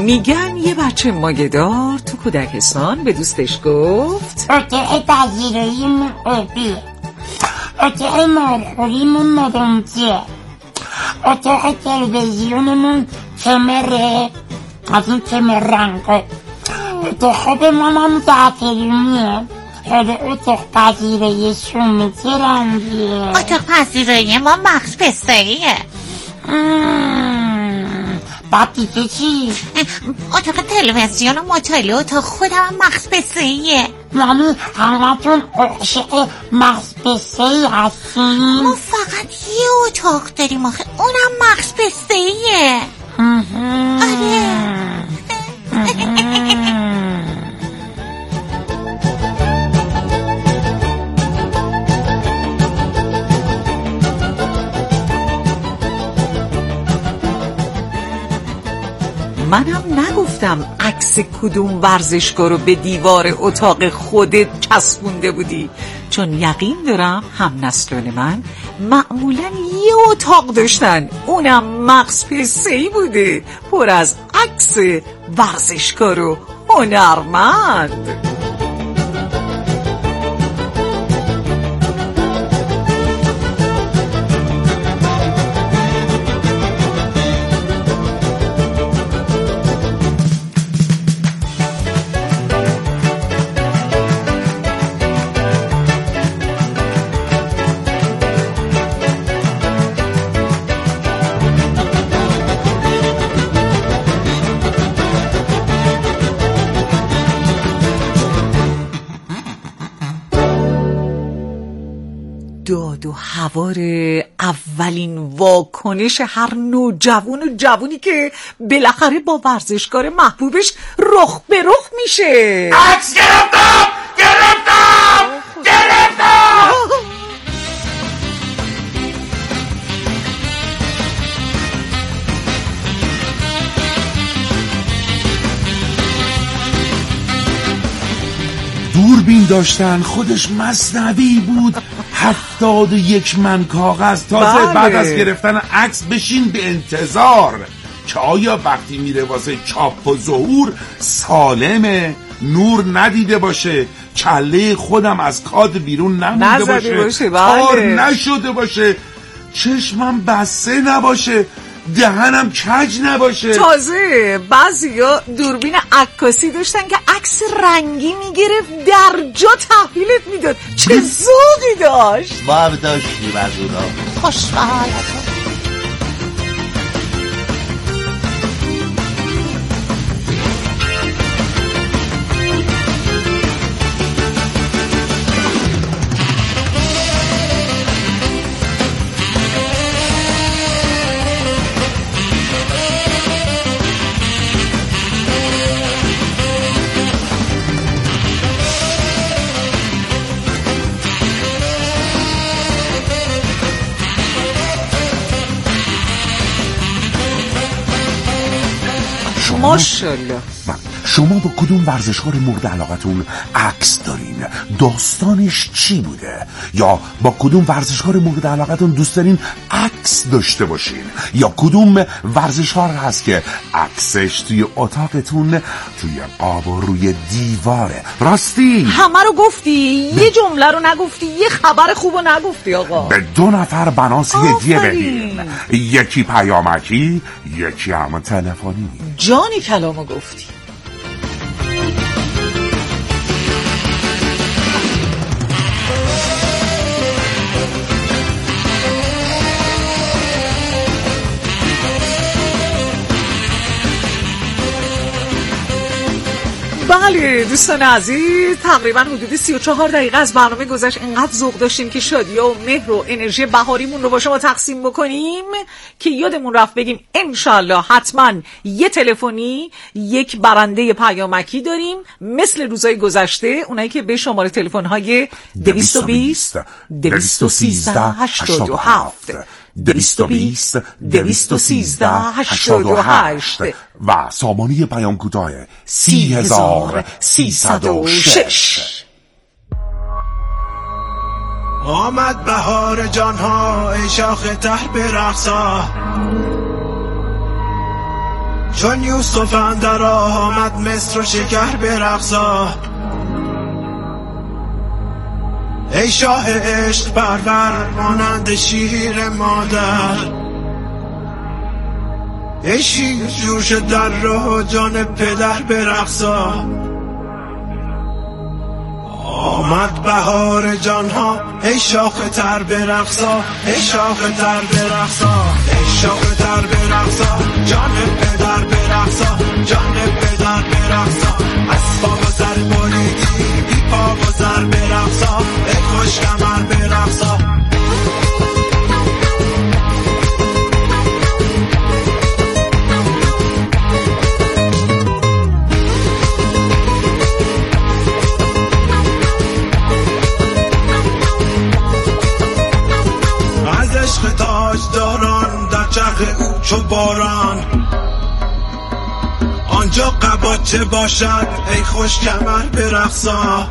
میگن یه بچه مایه‌دار تو کودکستان به دوستش گفت اتاق پذیراییمون آبیه، اتاق مارخوریمون نارنجیه، اتاق تلویزیونمون کمره از این کمر رنگه، اتاق خواب مامم دهتریمیه. حالا اتاق پذیراییشون چه رنگیه؟ اتاق پذیرایی ما مغز پسته‌ایه. بعد دیگه چی؟ اتاق تلویزیون و مطالعه اتاق خودم هم مغز پسته‌ایه. یعنی همتون عاشق مغز پسته‌ای هستین؟ ما فقط یه اتاق داریم آخه، اونم مغز پسته‌ایه. آره. منم نگفتم عکس کدوم ورزشگاه رو به دیوار اتاق خودت چسبونده بودی، چون یقین دارم هم نسلان من معمولا یه اتاق داشتن، اونم مغز پسته‌ای بوده پر از عکس ورزشگاه و هنرمند. داد و هوار اولین واکنش هر نوجوان و جوونی که بالاخره با ورزشکار محبوبش رخ به رخ میشه. عکس گرفتم. دوربین داشتن، خودش مثنوی بود. 71 من کاغذ. تازه بعد از گرفتن عکس بشین به انتظار که آیا وقتی میره واسه چاپ و ظهور سالمه، نور ندیده باشه، کله خودم از کادر بیرون نمونده باشه، کار نشده باشه، چشمم بسته نباشه، دهنم کج نباشه. تازه بعضیا دوربین عکاسی داشتن که عکس رنگی میگرفت در جا تحویلت میداد. چه ذوقی داشت. وارداشتیم از اونا. خوشحالتون. ماشاءالله. شما با کدوم ورزشکار مورد علاقتون عکس دارین؟ داستانش چی بوده؟ یا با کدوم ورزشکار مورد علاقتون دوست دارین عکس داشته باشین؟ یا کدوم ورزشکار هست که عکسش توی اتاقتون توی قاب و روی دیواره؟ راستی همه رو گفتی، یه جمله رو نگفتی، یه خبر خوب رو نگفتی. آقا به 2 نفر بناس هدیه بدین، یکی پیامکی، یکی هم تلفنی. جانی کلامو گفتی. بله دوستان عزیز، تقریبا حدود 34 دقیقه از برنامه گذشت. انقدر ذوق داشتیم که شادی‌ها و مهر و انرژی بهاریمون رو با شما تقسیم بکنیم که یادمون رفت بگیم انشالله حتما یه تلفنی، یک برنده پیامکی داریم مثل روزهای گذشته. اونایی که به شماره تلفن‌های 220 213 87 220 213 88 و سامانه پیام کوتاه 30306. آمد بهار جانها ای شاخ ته برقصا، چون یوسف اندر آمد مصر و شکر برقصا. ای شاه عشق پرور مانند شیر مادر، ای شیر جوش در راه جان پدر برقصا. آمد بهار جانها ای شاخ تر برقصا، ای شاخ تر برقصا، ای شاخ تر برقصا، جان پدر برقصا، جان پدر برقصا. از پا و سر بریدی بی پا و سر برقصا، ای خوش کمر برقصا. عشق تاج داران در چرخ او چو باران، آنجا قباچه باشد ای خوش کمر برقصا.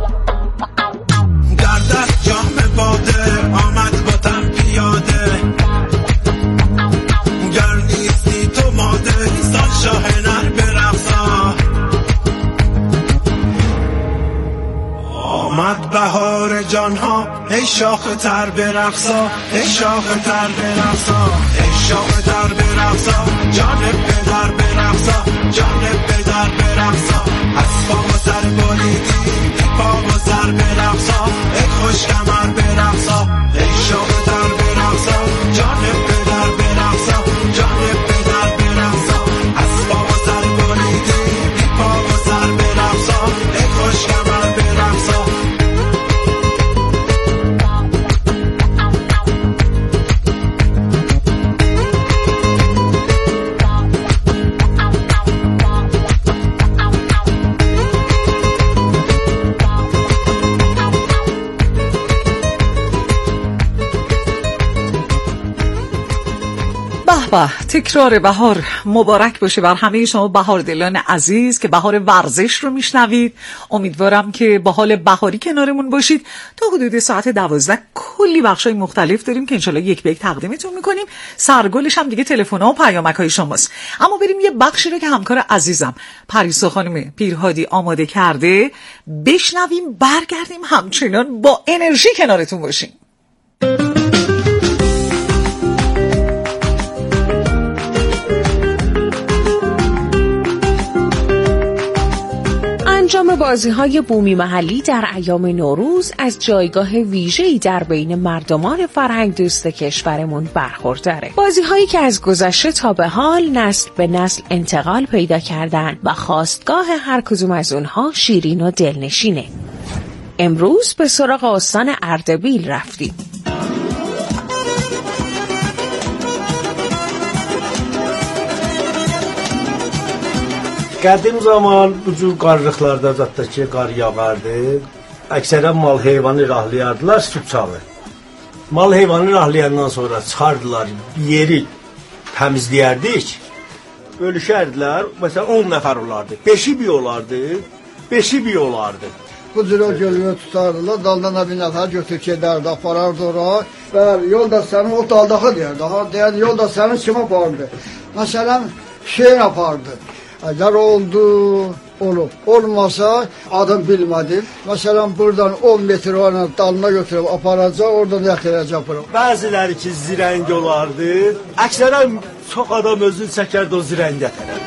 در دست جام باده آمد با تن پیاده، گر نیستی تو ماده سال شاه نر برقصا. آمد بهار جانها ای شاخ تر برقصا، ای شاخ تر برقصا، ای شاخ تر برقصا، جان پدر برقصا، جان پدر برقصا. از پا و سر بریدی بی پا و سر برقصا، ای خوش کمر برقصا، ای شاخ تر برقصا، جان پدر برقصا، جان پدر برقصا. از پا و سر بریدی بی پا و سر برقصا، ای خوش کمر برقصا. به تکرار بهار مبارک باشه بر همه شما بهار دلان عزیز که بهار ورزش رو میشنوید. امیدوارم که با حال بهاری کنارمون باشید. تا حدود ساعت 12 کلی بخشای مختلف داریم که انشالله یک به یک تقدیمتون میکنیم. سرگلش هم دیگه تلفن‌ها و پیامک‌های شماست. اما بریم یه بخشی رو که همکار عزیزم پریسا خانم پیرهادی آماده کرده بشنویم، برگردیم همچنان با انرژی کنارتون باشیم. انجام بازی‌های بومی محلی در ایام نوروز از جایگاه ویژه‌ای در بین مردمان فرهنگ دوست کشورمون برخورداره. بازی‌هایی که از گذشته تا به حال نسل به نسل انتقال پیدا کردن و خواستگاه هر کدوم از اونها شیرین و دلنشینه. امروز به سراغ استان اردبیل رفتیم. Qədim zaman bu cür qarlıqlarda zətdəki qar yağardı. Əksərən mal heyvanı rahlayardılar süt çalı. Mal heyvanı rahlayandan sonra çıxardılar, yeri təmizləyərdik. Bölüşərdilər, məsələn 10 nəfər olardı. 5'i bir olardı, 5'i bir olardı. Bu cür o gölünü tutardılar, daldan da bir nəfər götür gedərdi, aparardı ora. Və yolda sənin o daldağı deyərdi. Deyərdi, yolda sənin kim apardı? Məsələn, şeyin apardı. Əgər oldu, olub. Olmasa adım bilmədim. Məsələn, buradan 10 metr ona dalına götürüb aparacaq, oradan yətirəcək bura. Bəziləri ki, zirəng olardı. Əksərən çox adam özünü çəkərdi o zirəngə tərəf.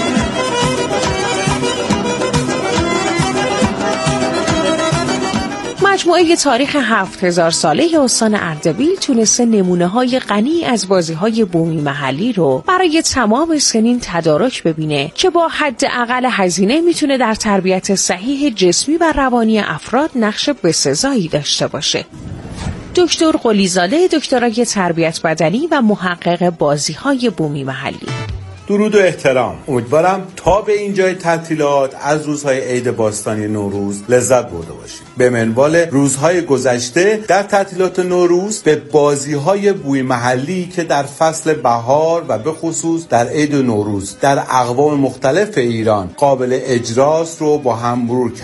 مجموعه تاریخ 7000 ساله استان اردبیل تونسته نمونه‌های غنی از بازی‌های بومی محلی رو برای تمام سنین تدارک ببینه که با حداقل هزینه میتونه در تربیت صحیح جسمی و روانی افراد نقش بسزایی داشته باشه. دکتر قلیزاده دکترای تربیت بدنی و محقق بازی‌های بومی محلی. درود و احترام. امیدوارم تا به اینجای تعطیلات از روزهای عید باستانی نوروز لذت برده باشید. به منوال روزهای گذشته در تعطیلات نوروز به بازی‌های بومی محلی که در فصل بهار و به خصوص در عید نوروز در اقوام مختلف ایران قابل اجراست رو با هم مرور کردیم.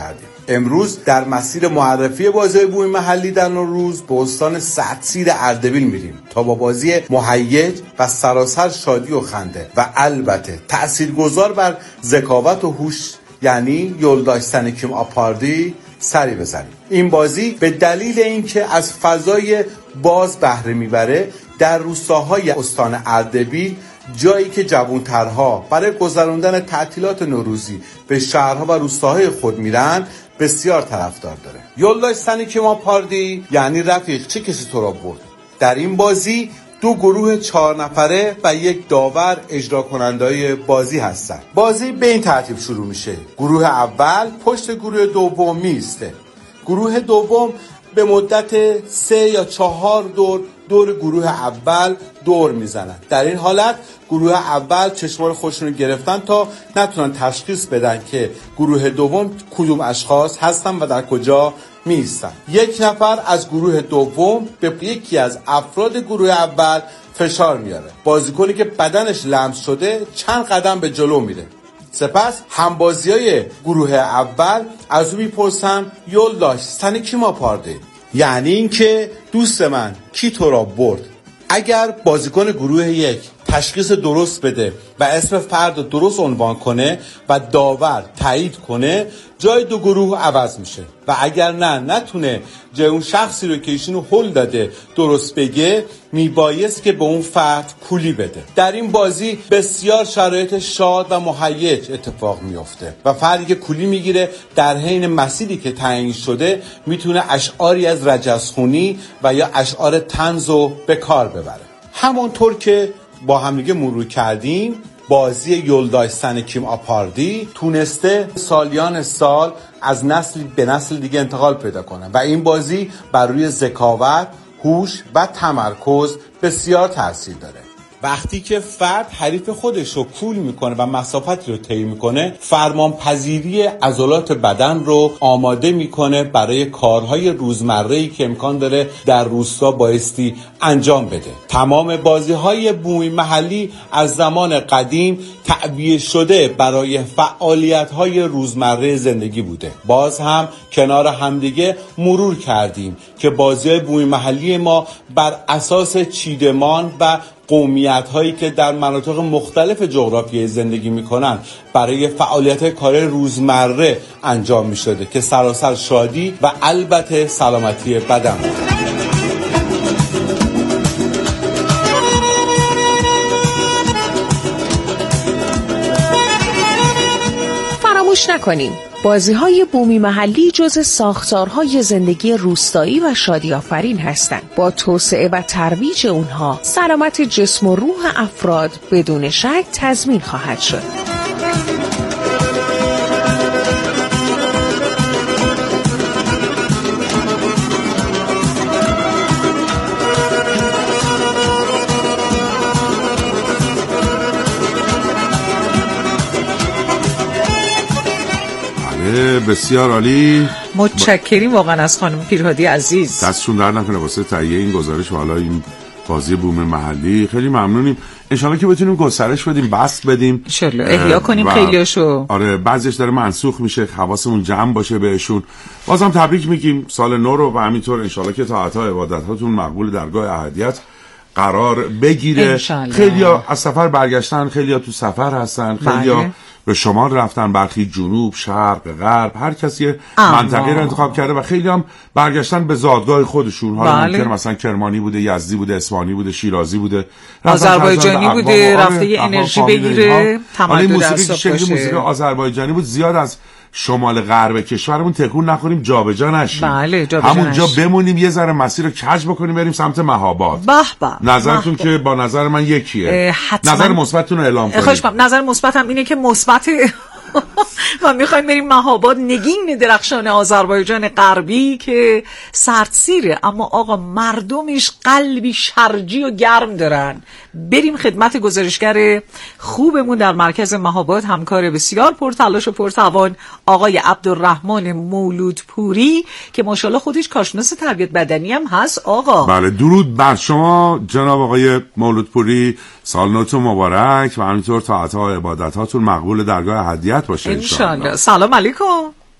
امروز در مسیر معرفی بازی‌های بومی محلی در نوروز به استان سردسیر اردبیل میریم تا با بازی مهیج و سراسر شادی و خنده و البته تاثیرگذار بر ذکاوت و هوش یعنی یولداشتن کیم آپاردی سری بزنیم. این بازی به دلیل اینکه از فضای باز بهره میبره در روستاهای استان اردبیل، جایی که جوانترها برای گذراندن تعطیلات نوروزی به شهرها و روستاهای خود میرن، بسیار طرفدار داره. یولداشتن کیم آپاردی یعنی رفیق چه کسی تو را برد. در این بازی 2 گروه 4 نفره و 1 داور اجرا کننده‌های بازی هستند. بازی به این ترتیب شروع میشه. گروه اول پشت گروه دوم میسته. گروه دوم به مدت 3 یا 4 دور گروه اول دور میزنن. در این حالت گروه اول چشمان خودشون رو گرفتن تا نتونن تشخیص بدن که گروه دوم کدوم اشخاص هستن و در کجا میستن. 1 نفر از گروه دوم به یکی از افراد گروه اول فشار میاره. بازیکنی که بدنش لمس شده چند قدم به جلو میره. سپس همبازیای گروه اول از او میپرسن یولداشتن کیم آپارده، یعنی این که دوست من کی تو را برد. اگر بازیکن گروه 1 تشخیص درست بده و اسم فرد رو درست عنوان کنه و داور تایید کنه، جای 2 گروه عوض میشه و اگر نتونه جای اون شخصی رو که ایشونو هل داده درست بگه، میبایست که به اون فرد کولی بده. در این بازی بسیار شرایط شاد و مهیج اتفاق میفته و فردی که کولی میگیره در حین مسیری که تعیین شده میتونه اشعاری از رجزخونی و یا اشعار طنز رو به کار ببره. همونطور که با همدیگه مرور کردیم، بازی یولداشتن کیم آپاردی تونسته سالیان سال از نسل به نسل دیگه انتقال پیدا کنه و این بازی بر روی ذکاوت، هوش و تمرکز بسیار تاثیر داره. وقتی که فرد حریف خودش رو کول میکنه و مسافتی رو طی میکنه، فرمانپذیری عضلات بدن رو آماده میکنه برای کارهای روزمره‌ای که امکان داره در روستا بایستی انجام بده. تمام بازی‌های بومی محلی از زمان قدیم تعبیه شده برای فعالیت‌های روزمره زندگی بوده. باز هم کنار همدیگه مرور کردیم که بازی‌های بومی محلی ما بر اساس چیدمان و قومیت‌هایی که در مناطق مختلف جغرافیایی زندگی می‌کنن برای فعالیت کار روزمره انجام می‌شده که سراسر شادی و البته سلامتی بدن بود. فراموش نکنیم بازی‌های بومی محلی جز ساختارهای زندگی روستایی و شادی آفرین هستند. با توسعه و ترویج اونها سلامت جسم و روح افراد بدون شک تضمین خواهد شد. بسیار عالی. متشکریم واقعا از خانم پیرهادی عزیز. دستشون در نکنه واسه تهیه این گزارش و حالا این بازی بوم محلی. خیلی ممنونیم. انشالله که بتونیم گسترش بدیم، بسط بدیم، انشالله احیا کنیم خیلیاشو. آره بعضیش داره منسوخ میشه، حواسمون جمع باشه بهشون. بازم تبریک میگیم سال نو رو و همینطور انشالله که طاعت‌ها عبادت‌هاتون مقبول درگاه احدیت قرار بگیره. خیلیا از سفر برگشتن، خیلیا تو سفر هستن، خیلیا به شمال رفتن، برخی جنوب، شرق، غرب، هر کسی منطقه رو انتخاب کرده و خیلی هم برگشتن به زادگاه خودشون. حالا ممکنه مثلا کرمانی بوده، یزدی بوده، اصفهانی بوده، شیرازی بوده، آذربایجانی بوده، رفته انرژی بگیره، تمدد موسیقی که موسیقی آذربایجانی بود. زیاد از شمال غرب کشورمون تکون نخوریم، جابجا نشیم. همونجا بمونیم، یه ذره مسیر رو کج بکنیم، بریم سمت مهاباد. نظرتون که با نظر من یکیه. نظر مثبتتون رو اعلام کنید. خواهش می‌کنم. نظر مثبتم اینه که مثبت و میخوایم بریم مهاباد، نگین درخشان آذربایجان غربی که سردسیره اما آقا مردمش قلبی شرجی و گرم دارن. بریم خدمت گزارشگر خوبمون در مرکز مهاباد، همکار بسیار پرتلاش و پرتوان آقای عبدالرحمن مولودپوری که ماشاءالله خودش کارشناس تربیت بدنی هم هست. آقا بله، درود بر شما جناب آقای مولودپوری، سال نوتون مبارک و همینطور طاعت‌ها و عبادت‌هاتون مقبول درگاه احدیت باشه انشالله. سلام علیکم.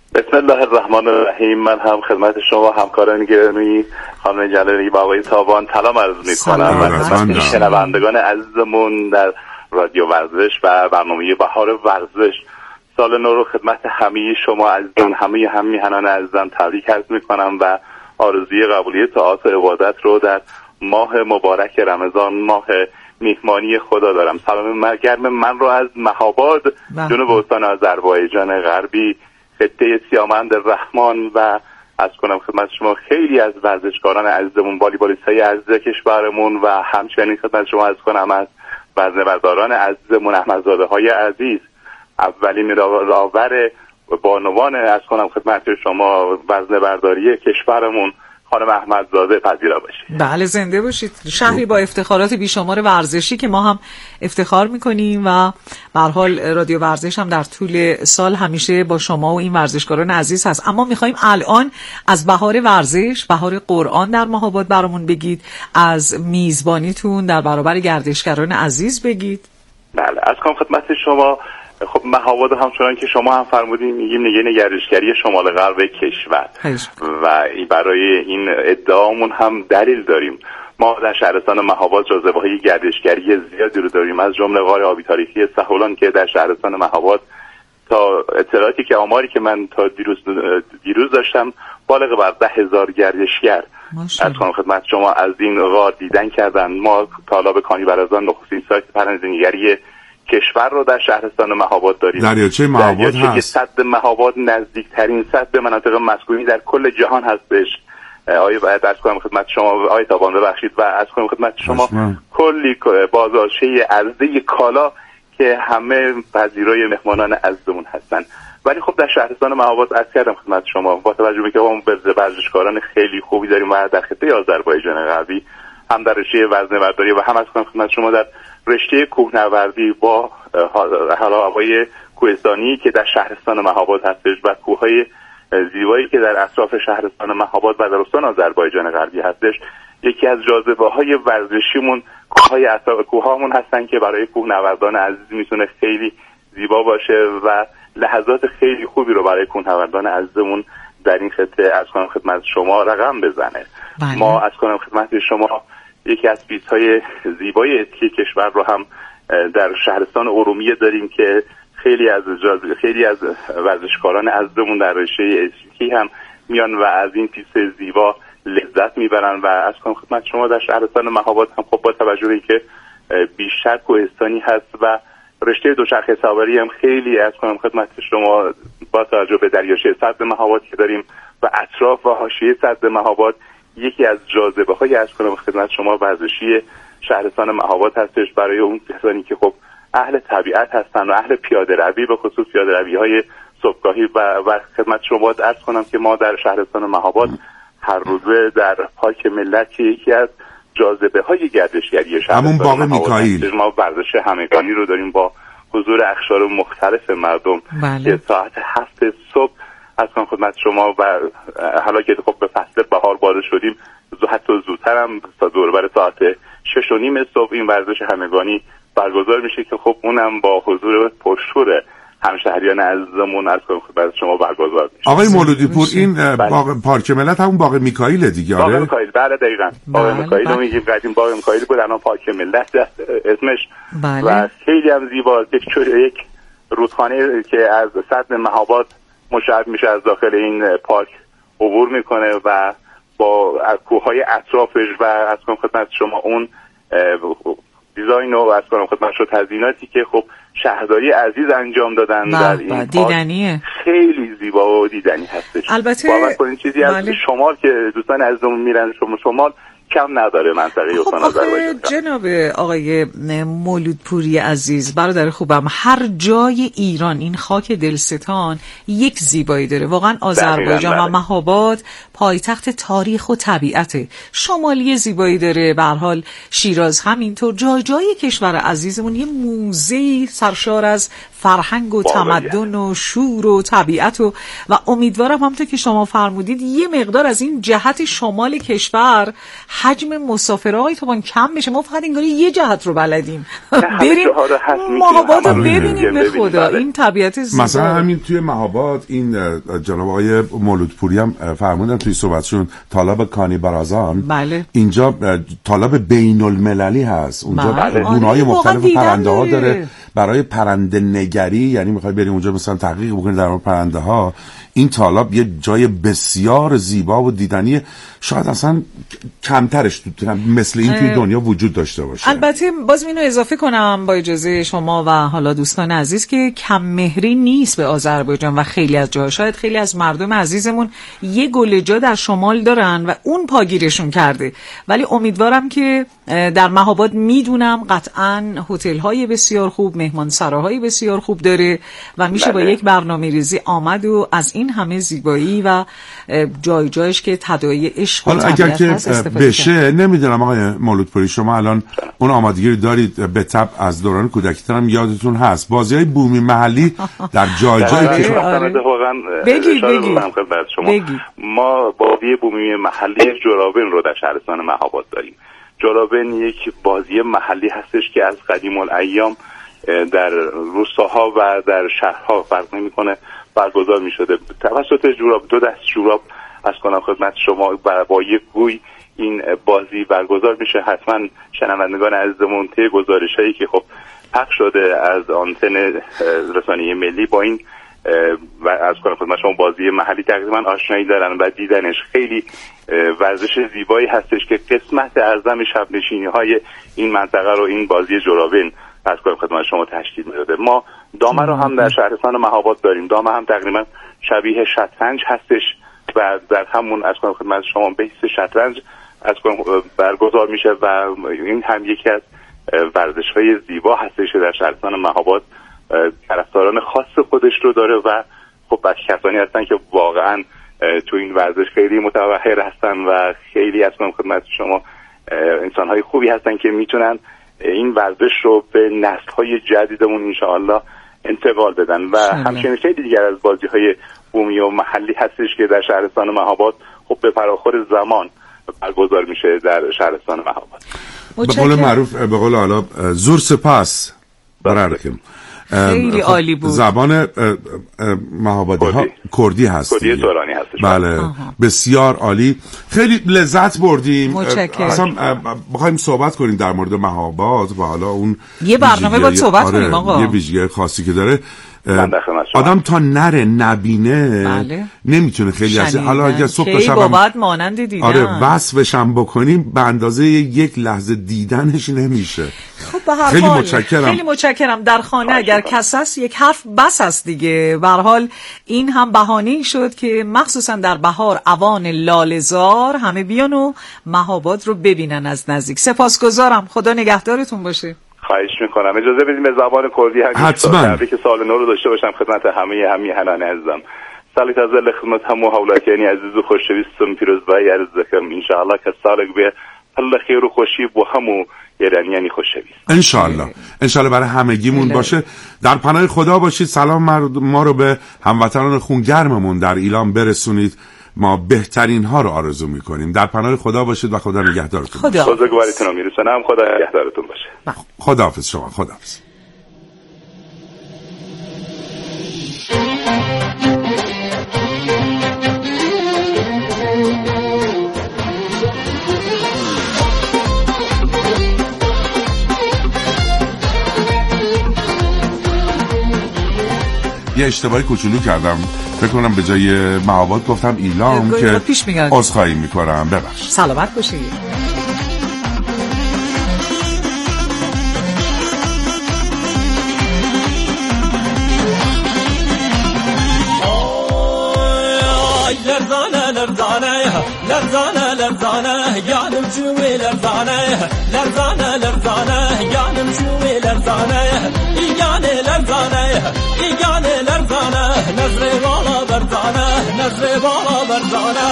بسم الله الرحمن الرحیم. من هم خدمت شما همکاران گرامی خانم جلالی و آقای تابان سلام عرض می‌کنم و خدمت شنوندگان عزیزمون در رادیو ورزش و برنامه بهار ورزش. سال نو رو خدمت همه شما عزیزان، همه میهنان عزیزم تبریک عرض می‌کنم و آرزوی قبولی طاعات و عبادت رو در ماه مبارک رمضان، ماه میهمانی خدا دارم. سلام گرم من رو از مهاباد جنوب استان آذربایجان غربی، خطه سیامند رحمان و از کنم خدمت شما خیلی از ورزشکاران عزیزمون، والیبالیستای عزیز کشورمون و همچنین خدمت شما از کنم از وزنه‌برداران عزیزمون، احمدزاده‌های عزیز، اولین مدال‌آور بانوان از کنم خدمت شما وزنه‌برداری کشورمون خانم احمدزاده پذیرا باشید. بله زنده باشید. شهری با افتخارات بیشمار ورزشی که ما هم افتخار میکنیم و به هر حال رادیو ورزش هم در طول سال همیشه با شما و این ورزشکاران عزیز هست. اما میخوایم الان از بهار ورزش، بهار قرآن در مهاباد برامون بگید، از میزبانیتون در برابر گردشگران عزیز بگید. بله از کنم خدمت شما. خب مهاباد همچنان که شما هم فرمودین میگیم نگهداری شمال غرب کشور و برای این ادعامون هم دلیل داریم. ما در شهرستان مهاباد جاذبه‌های گردشگری زیادی رو داریم، از جمله غار آبی تاریخی سهولان که در شهرستان مهاباد تا اطلاعاتی که آماری که من تا دیروز داشتم بالغ بر 10,000 گردشگر از خدمت شما از این غار دیدن کردن. ما تالاب کانی برازان نخستین سایت پرنده‌نگری کشور رو در شهرستان مهاباد داریم. دریاچه مهاباد هست که سد مهاباد نزدیکترین سد به مناطق مسکونی در کل جهان هستش. آیه باید از کنم خدمت شما آیه تابان ببخشید و از کنم خدمت شما کلی بازارچه عرضه کالا که همه پذیرای مهمانان عزیزمون هستن. ولی خب در شهرستان مهاباد از کردم خدمت شما با توجه به که ما ورزشکاران خیلی خوبی داریم و در خطه آذربایجان غربی هم در رشته وزنه‌برداری و هم از کنم خدمت شما در رشته کوهنوردی با هواهای کوهستانی که در شهرستان مهاباد هستش و کوههای زیبایی که در اطراف شهرستان مهاباد و در استان آذربایجان غربی هستش، یکی از جاذبه‌های ورزشیمون کوههای اطراف کوهامون هستن که برای کوهنوردان عزیز میتونه خیلی زیبا باشه و لحظات خیلی خوبی رو برای کوهنوردان عزیزمون در این خطه از کنم خدمت شما رقم بزنه. ما از کنم خدمت شما یکی از پیست‌های زیبای اسکی کشور رو هم در شهرستان ارومیه داریم که خیلی از ورزشکاران عزیزمون در رشته اسکی هم میان و از این پیست زیبا لذت میبرن و از کنم خدمت شما در شهرستان مهاباد هم خب با توجه به اینکه بیشتر کوهستانی هست و رشته دوچرخه سواری هم خیلی از کنم خدمت شما با توجه به دریاچه سد مهاباد که داریم و اطراف و حاشیه سد مهاباد یکی از جاذبه‌های از کنم خدمت شما ورزشی شهرستان مهاباد هستش برای اون کسانی که خب اهل طبیعت هستن و اهل پیاده روی، به خصوص پیاده روی‌های صبحگاهی و خدمت شما عرض کنم که ما در شهرستان مهاباد هر روزه در پارک ملت که یکی از جاذبه‌های گردشگری شهرستان باغ میکائیل ما ورزش همگانی رو داریم با حضور اقشار مختلف مردم که ساعت 7 صبح از کنم خدمت شما و حالا که خب به فصل بهار وارد شدیم حتی زودتر هم دوربر ساعت 6:30 صبح این ورزش همگانی برگزار میشه که خب اونم با حضور پرشور همشهریان عزیزمون از کنم خدمت شما برگزار میشه. آقای مولودی پور این باغ پارک ملت همون باغ میکائیل دیگه؟ باغ میکائیل بله دقیقاً باغ میکائیل رو میگیم، قدیم باغ میکائیل بود الان پارک ملت اسمش و خیلی هم زیبا. یک رودخانه که از سد مهاباد مشعب میشه از داخل این پارک عبور میکنه و با کوههای اطرافش و از کنم خدمت شما اون دیزاین و از کنم خدمت شما تزییناتی که خب شهرداری عزیز انجام دادن در این دیدنیه. خیلی زیبا و دیدنی هستش. البته باور کنین چیزی از شمال که دوستان عزیزمون میرن شمال کم نداره منطقه استان آذربایجان. جناب آقای مولودپوری عزیز، برادر خوبم، هر جای ایران این خاک دلستان یک زیبایی داره. واقعا آذربایجان و مهاباد پایتخت تاریخ و طبیعت، شمالی زیبایی داره، به هر حال شیراز همینطور، جای جای کشور عزیزمون یه موزه سرشار از فرهنگ و تمدن و شور و طبیعت و امیدوارم همونطور که شما فرمودید یه مقدار از این جهت شمال کشور حجم مسافرهای توان کم بشه. ما فقط انگاری یه جهت رو بلدیم، بریم مهاباد رو ببینیم. به خدا این طبیعت زیبا. مثلا همین توی مهاباد این جناب آقای مولودپوری هم فرمودن توی صحبتشون طالب کانی برازان. بله. اینجا طالب بین المللی هست، اونجا گونه‌های مختلف پرنده ها داره برای پرنده نگری، یعنی میخوای بریم اونجا مثلا تحقیق بکنی در مورد پرنده ها. این طالب یه جای بسیار زیبا و دیدنی، شاید اصلا کمترش مثل این توی دنیا وجود داشته باشه. البته باز اینو اضافه کنم با اجازه شما و حالا دوستان عزیز که کم مهری نیست به آذربایجان و خیلی از جاها. شاید خیلی از مردم عزیزمون یه گل جا در شمال دارن و اون پاگیرشون کرده، ولی امیدوارم که در مهاباد میدونم قطعاً هتل‌های بسیار خوب، مهمانسراهای بسیار خوب داره و میشه با یک برنامه‌ریزی آمد و از این همه زیبایی و جای جایش که تداعی عشق و طبیعت هست استفاده بشه. نمیدونم آقای مولودپوری شما الان اون آمادگی رو دارید؟ به طب از دوران کودکیتون هم یادتون هست بازی‌های بومی محلی در جای جایی که بگید. ما بازی بومی محلی جرابین رو در شهرستان مهاباد داریم. جرابین یک بازی محلی هستش که از قدیم الایام در روستاها و در شهرها فرق نمی‌کنه برگزار می‌شده. توسط جوراب، دو دست جوراب از کنم خدمت شما با یک گوی این بازی برگزار میشه. حتما شنوندگان عزیزمون طی گزارش‌هایی که خب پخش شده از آنتن رسانه ملی با این و از کنم خدمت شما بازی محلی تقریبا آشنایی دارن و دیدنش خیلی ورزش زیبایی هستش که قسمت اعظم شب‌نشینی‌های این منطقه رو این بازی جرابین از کنم خدمت شما تشکیل میده. ما دامه رو هم در شهرستان مهاباد داریم. دامه هم تقریبا شبیه شطرنج هستش و در همون از کنم خدمت شما بیس شطرنج از کنم برگزار میشه و این هم یکی از ورزش‌های زیبا هستش در شهرستان مهاباد طرفداران خاص خودش رو داره و خب کسانی هستن که واقعا تو این ورزش خیلی متبحر هستن و خیلی از کنم خدمت شما انسان‌های خوبی هستن که میتونن این ورزش رو به نسل‌های جدیدمون انشاءالله انتقال بدن و همچنین خیلی دیگر از بازی‌های بومی و محلی هستش که در شهرستان مهاباد خب به فراخور زمان برگزار میشه در شهرستان مهاباد. به قول معروف، به قول حالا زور سپاس برارکم. خیلی عالی بود. زبان مهابادی ها کردی هست. کردی تورانی هستش. بله. بسیار عالی. خیلی لذت بردیم. اصلا بخوایم صحبت کنیم در مورد مهاباد و حالا اون یه برنامه باید صحبت کنیم آقا. یه ویژگی خاصی که داره. آدم تا نره نبینه بله. نمیتونه خیلی از حالا اگه صبح تا شب بابت مانند دیدن آره وصفش هم بکنیم به اندازه یک لحظه دیدنش نمیشه. خب به هر خیلی حال خیلی متشکرم. در خانه اگر کس است یک حرف بس است دیگه. به هر حال این هم بهانه‌ای شد که مخصوصا در بهار اوان لاله‌زار همه بیان و مهاباد رو ببینن از نزدیک. سپاسگزارم. خدا نگهدارتون باشه. خواهش میکنم. اجازه بدیم به زبان کردی حتما که سال نو رو داشته باشم خدمت همه همیهنان عزیزم. سالی تازه خدمت همو هولاکنی عزیز و خوشویستم پیروزبایی عرض دکم انشاءالله که سالک به الله خیر و خوشی با همو ایرانیانی خوشویست انشاءالله برای همگیمون باشه. در پناه خدا باشید. سلام ما رو به هموطنان خونگرممون در ایلام برسونید. ما بهترین ها رو آرزو میکنیم. در پناه خدا باشید و خدا نگهدارتون باشه. بزرگواریتون رو میرسونم. خدا نگهدارتون باشه. خداحافظ شما. خداحافظ. یه اشتباهی کوچولو کردم. فکر کنم به جای مهاباد گفتم ایلام که عذرخواهی میکنم. ببخش. سلامت باشید. لرزانه گانم جوی لرزانه گانم جوی لرزانه ایگانه لرزانه نظر والا بردانه لرزانه نظر بالا برزانه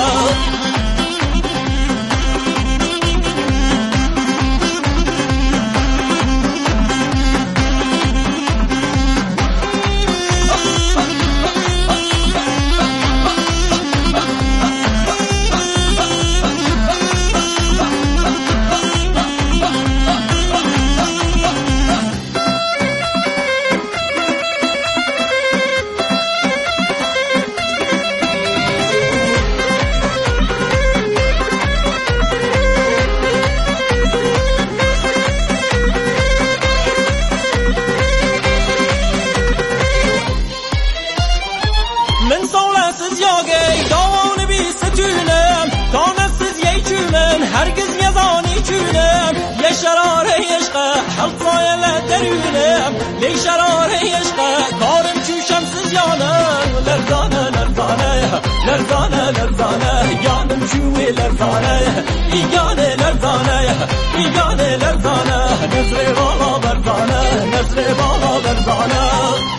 لی شرار عشق کارم چوشم سز یانم لرزانه لرزانه لرزانه لرزانه یانم چوی لرزانه ایگانه لرزانه ایگانه لرزانه نظر بالا برزانه نظر بالا برزانه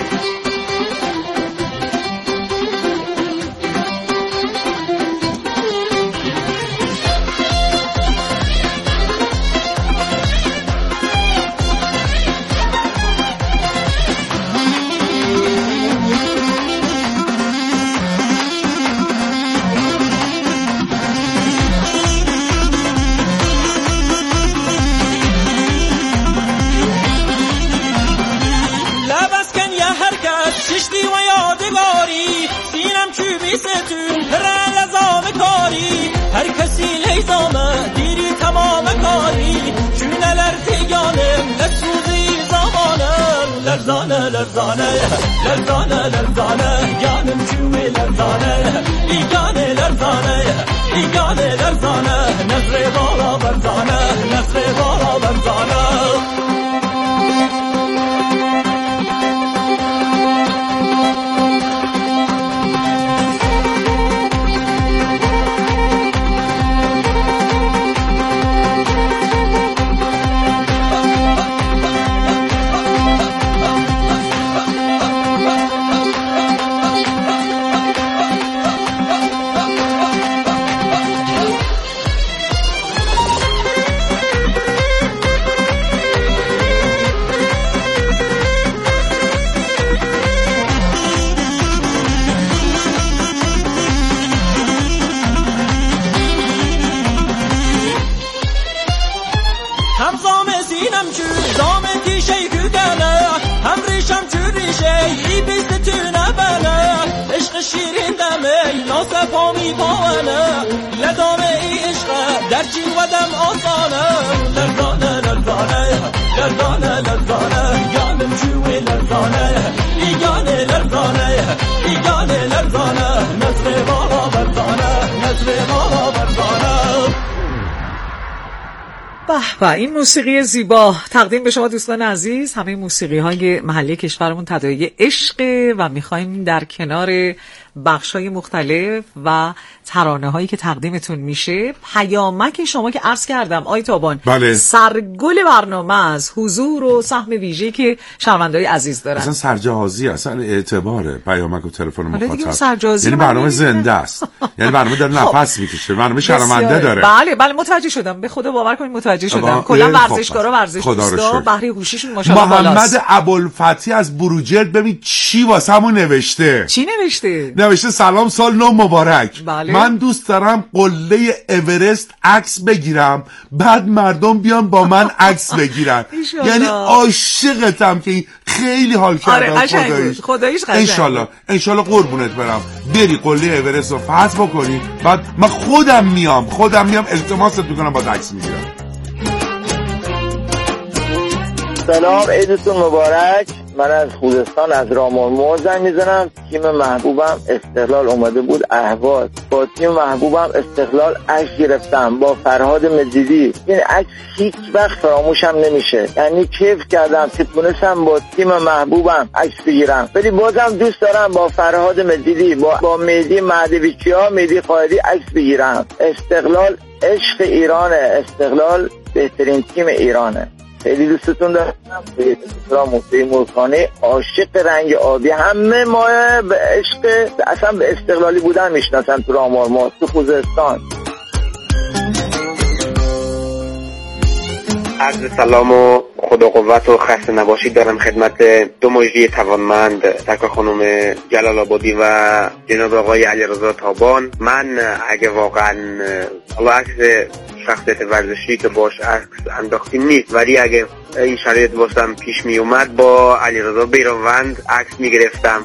هر کسی لیزامه دیری تمام کاری چونلر تیانم نسوزی زمانم لرزانه لرزانه لرزانه لرزانه یانم چوی لرزانه ایگانه لرزانه ایگانه لرزانه نظر بالا برزانه نظر بالا برزانه شیرین دمه ناسه پامی پاونه لدامه ای عشقه در چین و دم آسانه لرزانه لرزانه لرزانه لرزانه یانم چوی لرزانه ایگانه لرزانه ایگانه لرزانه نظر بالا برزانه نظر بالا برزانه. به این موسیقی زیبا تقدیم به شما دوستان عزیز. همه موسیقی های محلی کشورمون تداعی عشق و میخوایم در کنار بخشای مختلف و ترانه هایی که تقدیمتون میشه پیامک شما که عرض کردم آی تابان بله. سرگل برنامه از حضور و سهم ویژه‌ای که شنونده‌های عزیز دارن. اصلا سرجهازی اصلا اعتباره پیامک و تلفن مخاطب، یعنی برنامه زنده است. یعنی برنامه داره نفس میکشه، برنامه شرمنده داره. بله بله متوجه شدم، به خدا باور کنید متوجه شدم. کلا ورزشکارا ورزش دوستا بهره هوشیشون ماشاءالله بالاست. محمد ابوالفتحی از بروجرد ببین چی واسمون نوشته. چی نوشته؟ نوشته سلام سال نو مبارک. بله. من دوست دارم قله اورست عکس بگیرم بعد مردم بیان با من عکس بگیرن. یعنی عاشقتم که خیلی حال کردم. خداییش قشنگه. انشالله قربونت برم بری قله اورست رو فتح بکنی بعد من خودم میام التماست میکنم با عکس میگیرم. سلام، عیدتون مبارک. من از خوزستان از رامانمو زنگ میزنم. تیم محبوبم استقلال اومده بود اهواز، با تیم محبوبم استقلال عکس گرفتم با فرهاد مجیدی. این عکس هیچ وقت فراموشم نمیشه، یعنی کیف کردم که تونستم با تیم محبوبم عکس بگیرم. ولی بازم دوست دارم با فرهاد مجیدی با مهدی مهدویچیا، مهدی قائدی عکس بگیرم. استقلال عشق ایرانه، استقلال بهترین تیم ایرانه. خیلی دوستتون دارم. مفتی مرخانه عاشق رنگ آبی، همه ما به عشق اصلا به استقلالی بودن میشناسن تو رامارماز تو خوزستان. عرض سلام و خدا قوت و خسته نباشید دارم خدمت دو مجری توانمند سرکار خانم جلال آبادی و جناب آقای علیرضا تابان. من اگه واقعا عکس شخصیت ورزشی که باش عکس انداختی نیست، ولی اگه این شرایط واسم پیش می اومد با علیرضا بیراوند عکس می گرفتم